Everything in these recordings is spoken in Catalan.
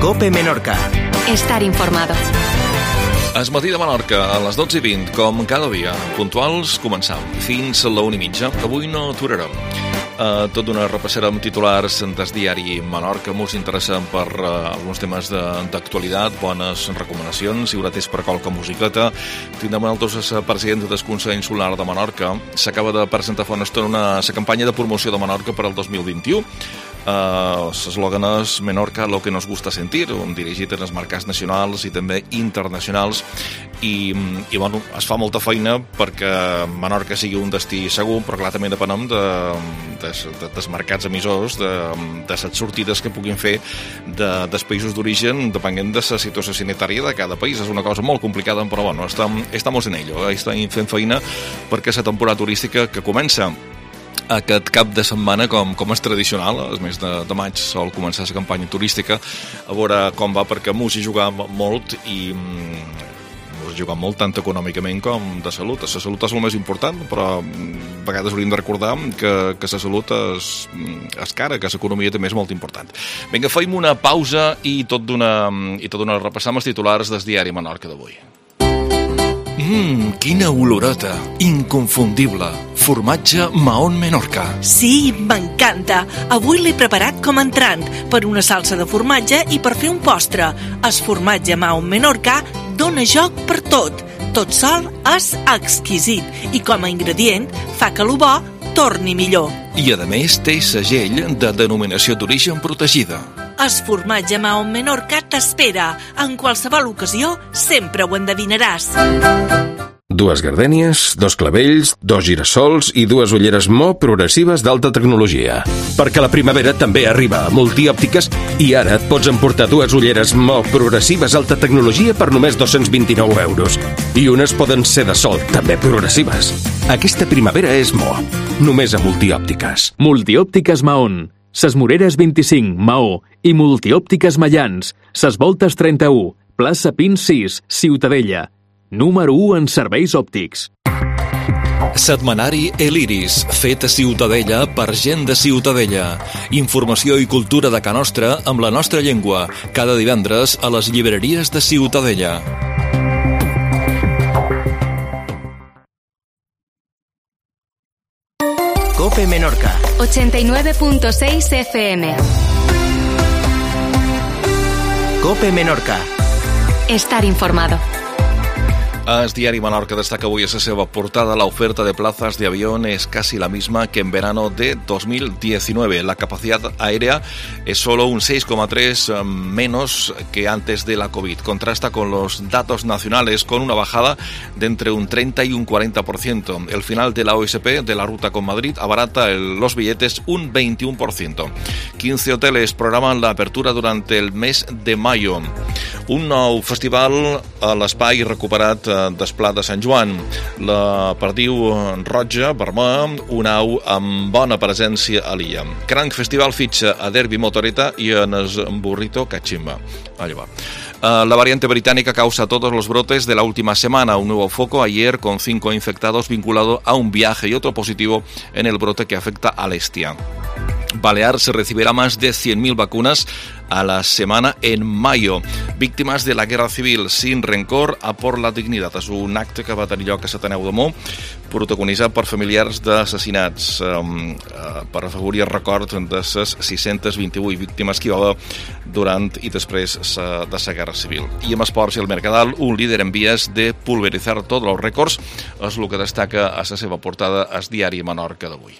COPE Menorca. Estar informado. Es matí de Menorca, a les 12:20, com cada dia. Puntuals, començam. Fins a la 1:30. Avui no aturarem. Tot una repassera amb titulars des diari Menorca. Molts interessen per alguns temes d'actualitat, bones recomanacions. Hi haurà temps per qualque musiqueta. Tindrem altres president del Consell Insular de Menorca. S'acaba de presentar fa una estona la campanya de promoció de Menorca per al 2021. L'eslògan és Menorca, lo que nos gusta sentir, dirigit a les marques nacionals i també internacionals, i bueno, es fa molta feina perquè Menorca sigui un destí segur, però clar, també depenem dels mercats emissors, de les sortides que puguin fer dels països d'origen, depenent de la situació sanitària de cada país. És una cosa molt complicada, però bueno, estamos en ello, estem fent feina perquè la temporada turística que comença aquest cap de setmana, com és tradicional, el mes de maig sol començar la campanya turística, a veure com va, perquè mos hi jugam molt, i mos hi jugam molt tant econòmicament com de salut. La salut és el més important, però a vegades hauríem de recordar que la salut és cara, que l'economia també és molt important. Vinga, feim una pausa i tot d'una repassam els titulars del diari Menorca d'avui. Quina olorota! Inconfundible! Formatge Mahón Menorca. Sí, m'encanta! Avui l'he preparat com a entrant, per una salsa de formatge i per fer un postre. El formatge Mahón Menorca dona joc per tot. Tot sol és exquisit i com a ingredient fa que el bo torni millor. I a més té segell de denominació d'origen protegida. El formatge Mahón Menorca t'espera. En qualsevol ocasió sempre ho endevinaràs. 2 gardènies, 2 clavells, 2 girassols i 2 ulleres Mo progressives d'alta tecnologia. Perquè la primavera també arriba a Multiòptiques i ara et pots emportar 2 ulleres Mo progressives alta tecnologia per només 229 €. I unes poden ser de sol, també progressives. Aquesta primavera és Mo. Només a Multiòptiques. Multiòptiques Mahón. Ses Moreres 25, Maó, i Multiòptiques Mallans, Ses Voltes 31, plaça Pins 6, Ciutadella. Número 1 en serveis òptics. Setmanari El Iris, fet a Ciutadella per gent de Ciutadella. Informació i cultura de ca nostra amb la nostra llengua, cada divendres a les llibreries de Ciutadella. COPE Menorca 89.6 FM. COPE Menorca. Estar informado. El diario Menorca destaca hoy en su portada: la oferta de plazas de avión es casi la misma que en verano de 2019. La capacidad aérea es solo un 6,3 menos que antes de la COVID. Contrasta con los datos nacionales, con una bajada de entre un 30 y un 40%. El final de la OSP de la ruta con Madrid abarata los billetes un 21%. 15 hoteles programan la apertura durante el mes de mayo. Un nou festival a l'espai recuperat del Pla de Sant Joan. La perdiu roja, vermella, una au amb bona presència a l'illa. Cranc Festival fitxa a Derby Motoreta y en el burrito Cachimba. Allá va. La variante británica causa todos los brotes de la última semana. Un nuevo foco ayer con 5 infectados vinculado a un viaje y otro positivo en el brote que afecta a Lestia. Baleares recibirá más de 100.000 vacunas a la semana en mayo. Víctimes de la guerra civil sin rencor a por la dignitat. És un acte que va tenir lloc a Sataneu de Mo, protagonitzat per familiars d'assassinats, per afavorir el record de les 628 víctimes que hi va haver durant i després de la guerra civil. I amb esports i el Mercadal, un líder en vías de pulverizar tots els rècords, és el que destaca a la seva portada el diari Menorca d'avui.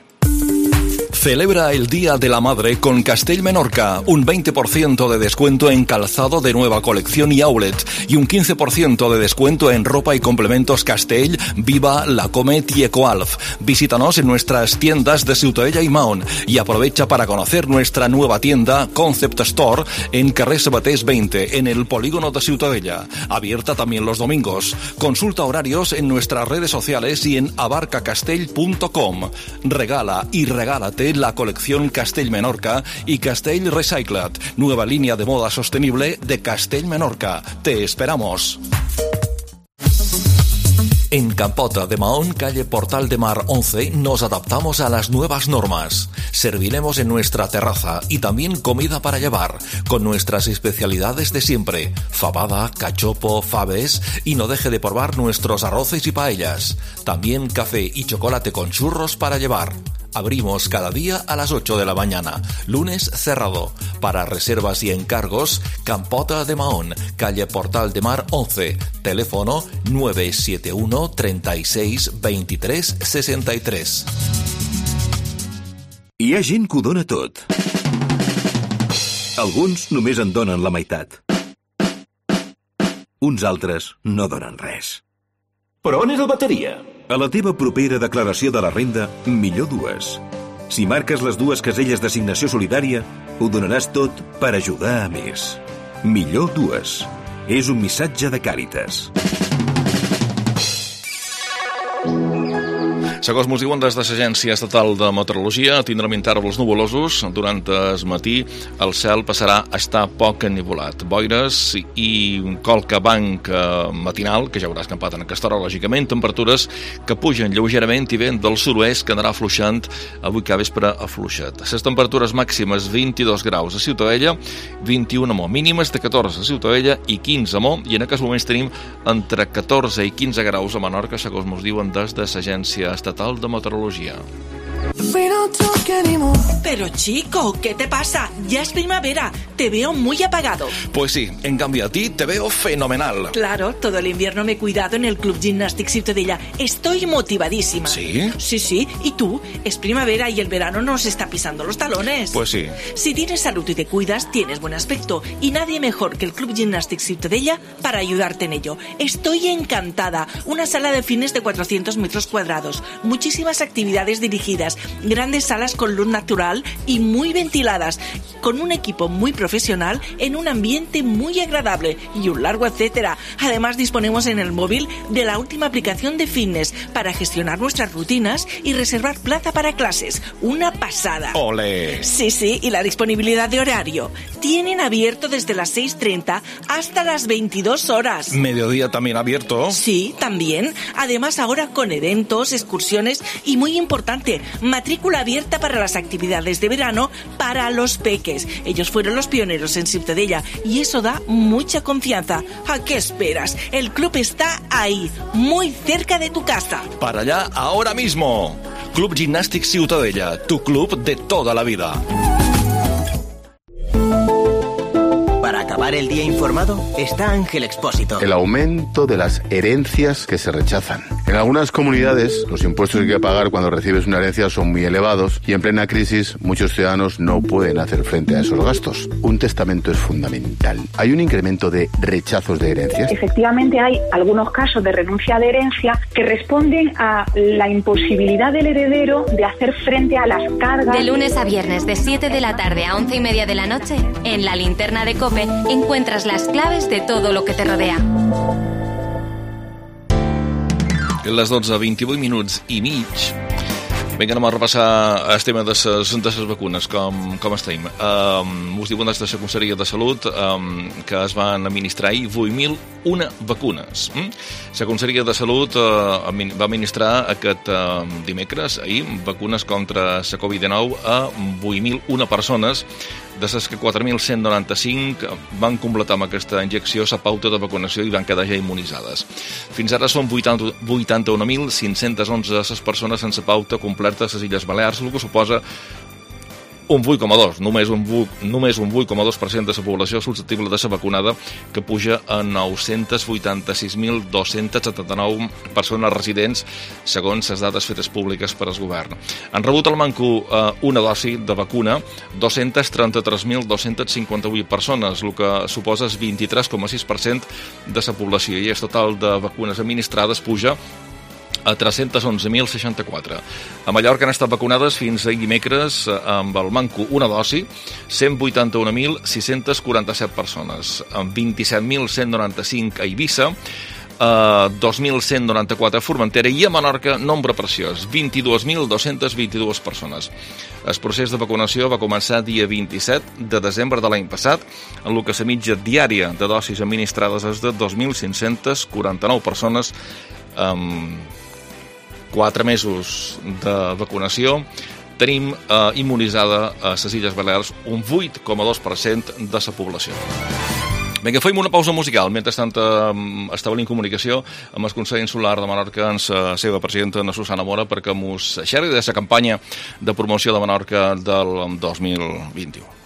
Celebra el Día de la Madre con Castell Menorca. Un 20% de descuento en calzado de nueva colección y outlet. Y un 15% de descuento en ropa y complementos Castell, Viva, La Comet y Ecoalf. Visítanos en nuestras tiendas de Ciutadella y Mahón. Y aprovecha para conocer nuestra nueva tienda Concept Store en carrer Sabatés 20, en el polígono de Ciutadella. Abierta también los domingos. Consulta horarios en nuestras redes sociales y en abarcacastell.com. Regala y regálate la colección Castell Menorca y Castell Recycled, nueva línea de moda sostenible de Castell Menorca. Te esperamos. En Campota de Mahón, calle Portal de Mar 11, nos adaptamos a las nuevas normas. Serviremos en nuestra terraza y también comida para llevar, con nuestras especialidades de siempre: fabada, cachopo, faves, y no deje de probar nuestros arroces y paellas. También café y chocolate con churros para llevar. Abrimos cada día a las 8 de la mañana. Lunes cerrado. Para reservas y encargos, Campota de Mahón, calle Portal de Mar 11. Teléfono 971 36 23 63. Hi ha gent que ho dona tot. Alguns només en donen la meitat. Uns altres no donen res. Però on és el bateria? A la teva propera declaració de la renda, millor dues. Si marques les dues caselles d'assignació solidària, ho donaràs tot per ajudar a més. Millor dues. És un missatge de Càritas. Segons mos diuen des de l'Agència Estatal de Meteorologia, tindrem intervals nuvolosos. Durant el matí el cel passarà a estar poc ennivolat. Boires i un colcabanc matinal, que ja haurà escampat en aquesta hora, lògicament. Temperatures que pugen lleugerament i vent del sud-oest, que anarà afluixant avui que vespre afluixat. Les temperatures màximes 22 graus a Ciutadella, 21 a Mo, mínimes de 14 a Ciutadella i 15 a Mo, i en aquests moments tenim entre 14 i 15 graus a Menorca, segons mos diuen des de l'Agència Estatal de Meteorologia. Pero chico, ¿qué te pasa? Ya es primavera, te veo muy apagado. Pues sí, en cambio a ti te veo fenomenal. Claro, todo el invierno me he cuidado en el Club Gimnàstic Ciutadella. Estoy motivadísima. ¿Sí? Sí, ¿y tú? Es primavera y el verano nos está pisando los talones. Pues sí. Si tienes salud y te cuidas, tienes buen aspecto, y nadie mejor que el Club Gimnàstic Ciutadella para ayudarte en ello. Estoy encantada. Una sala de fitness de 400 metros cuadrados, muchísimas actividades dirigidas, grandes salas con luz natural y muy ventiladas, con un equipo muy profesional en un ambiente muy agradable y un largo etcétera. Además, disponemos en el móvil de la última aplicación de fitness para gestionar nuestras rutinas y reservar plaza para clases. Una pasada. ¡Ole! Sí, y la disponibilidad de horario. Tienen abierto desde las 6:30 hasta las 22 horas. ¿Mediodía también abierto? Sí, también. Además, ahora con eventos, excursiones y, muy importante, matrícula abierta para las actividades de verano para los peques. Ellos fueron los pioneros en Ciutadella y eso da mucha confianza. ¿A qué esperas? El club está ahí, muy cerca de tu casa. Para allá ahora mismo. Club Gimnàstic Ciutadella, tu club de toda la vida. Para acabar el día informado está Ángel Expósito. El aumento de las herencias que se rechazan. En algunas comunidades, los impuestos que hay que pagar cuando recibes una herencia son muy elevados y en plena crisis muchos ciudadanos no pueden hacer frente a esos gastos. Un testamento es fundamental. ¿Hay un incremento de rechazos de herencias? Efectivamente, hay algunos casos de renuncia de herencia que responden a la imposibilidad del heredero de hacer frente a las cargas. De lunes a viernes, de 7 de la tarde a 11:30 de la noche, en la linterna de COPE encuentras las claves de todo lo que te rodea. Les 12:28 minuts i mig. Vinga, anem a repassar el tema de les vacunes, com estem. Us diuen des de la Conselleria de Salut que es van administrar ahir 8.001 vacunes. La Conselleria de Salut va administrar aquest dimecres, ahir, vacunes contra la Covid-19 a 8.001 persones, de les que 4.195 van completar amb aquesta injecció la pauta de vacunació i van quedar ja immunitzades. Fins ara són 81.511 les persones sense pauta completa a les Illes Balears, el que suposa un 8,2, només un 8,2% de la població susceptible de ser vacunada, que puja a 986.279 persones residents, segons les dades fetes públiques per al govern. Han rebut al manco una dosi de vacuna 233.258 persones, el que suposa el 23,6% de la població, i el total de vacunes administrades puja a 311.064. A Mallorca han estat vacunades fins ahir dimecres amb el manco una dosi 181.647 persones, amb 27.195 a Eivissa, 2.194 a Formentera i a Menorca, nombre preciós, 22.222 persones. El procés de vacunació va començar dia 27 de desembre de l'any passat, en el que la mitja diària de dosis administrades és de 2.549 persones 4 mesos de vacunació, tenim immunitzada a les Illes Balears un 8,2% de la població. Vinga, fem una pausa musical. Mentrestant, establim comunicació amb el Consell Insular de Menorca, amb la seva presidenta, Susana Mora, perquè mos xerri de la campanya de promoció de Menorca del 2021.